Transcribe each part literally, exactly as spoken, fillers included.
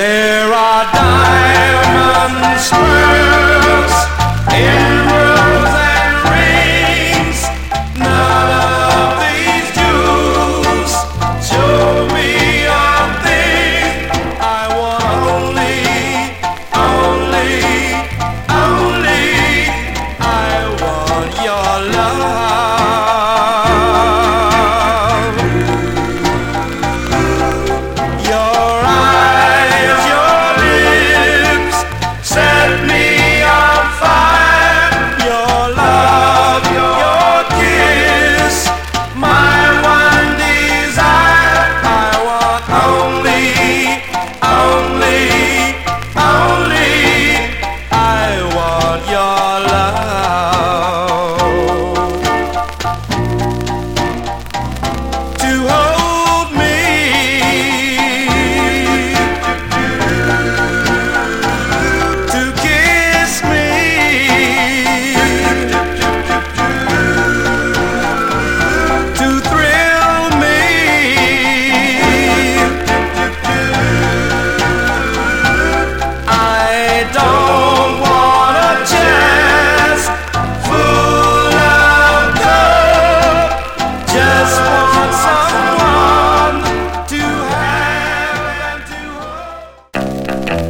There are diamond spurs in rows and rings. None of these jewels show me a thing. I want only, only, only. I want your love. Your eyes, your lips set me on fire. Your love, your kiss, my one desire. I want only, only, only. I want your love to hold me, to kiss me, to thrill me. I don't want a chance full of love. Just want someone to have and to hold.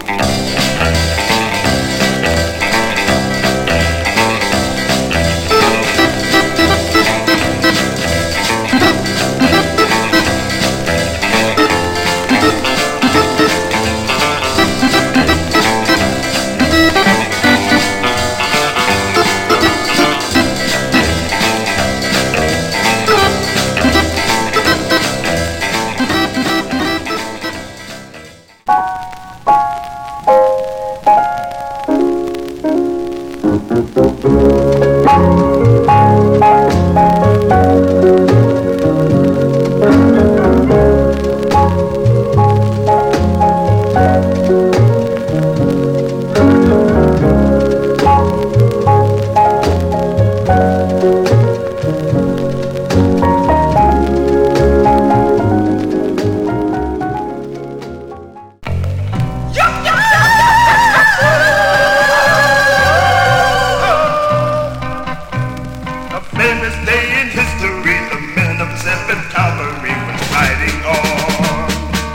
A famous day in history, the men of the seventh Cavalry went riding on.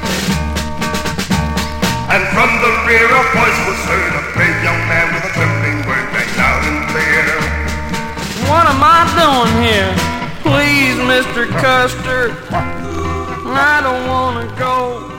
And from the rear a voice was heard, a brave young man with a trembling word rang loud and clear. What am I doing here? Please, Mister Custer, I don't want to go.